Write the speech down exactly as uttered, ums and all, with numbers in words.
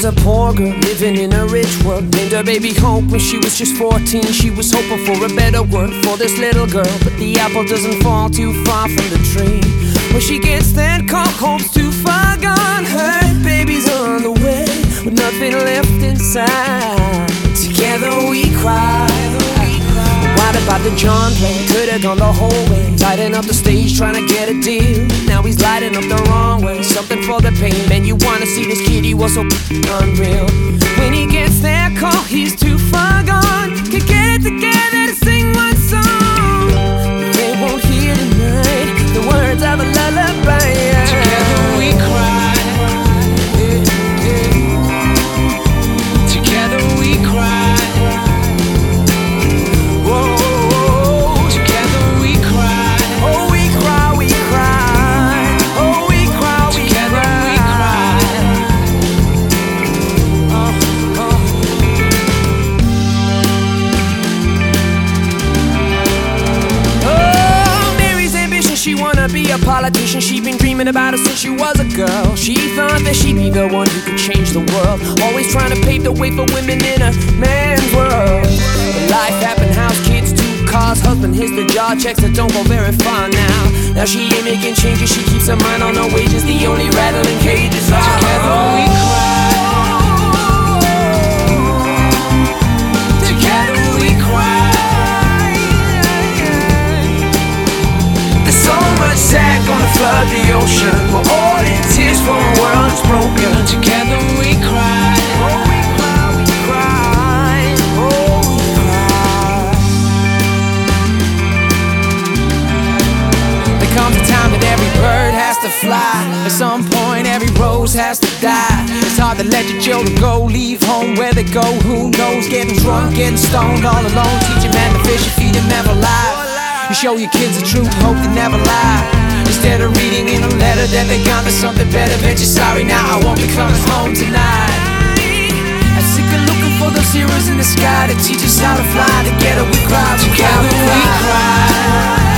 was a poor girl living in a rich world. Named her baby Hope when she was just fourteen. She was hoping for a better world for this little girl, but the apple doesn't fall too far from the tree. When she gets that call, Hope's too far gone. Her baby's on the way with nothing left inside. Together we cry. What about the John play? Could've gone the whole way, tidying up the stage, trying to get a deal. Now he's lighting up the wrong way, something for the pain. Man, you wanna see this kid, he was so unreal. When he gets that call, he's too far gone. Could get it together to sing one song. They won't hear tonight the words of a lullaby. Together we cry. Together we cry. She wanna be a politician, she'd been dreaming about it since she was a girl. She thought that she'd be the one who could change the world, always trying to pave the way for women in a man's world. But life happened, house, kids, two cars, husband hits the jar, checks that don't go very far now. Now she ain't making changes, she keeps her mind on her wages, the only rattling cages are together we cry. Together we cry. Sad gonna flood the ocean. We're all in tears for a world that's broken. Together we cry. Oh, we cry, we cry. Oh, we cry. There comes a time that every bird has to fly. At some point every rose has to die. It's hard to let your children go, leave home where they go. Who knows, getting drunk, getting stoned all alone. Teach a man to fish and feed him never lie. You show your kids the truth, hope they never lie. Instead of reading in a letter that they got to something better, bet you're sorry now, I won't be coming home tonight. I'm sick of looking for those heroes in the sky to teach us how to fly. Together we cry, together we cry.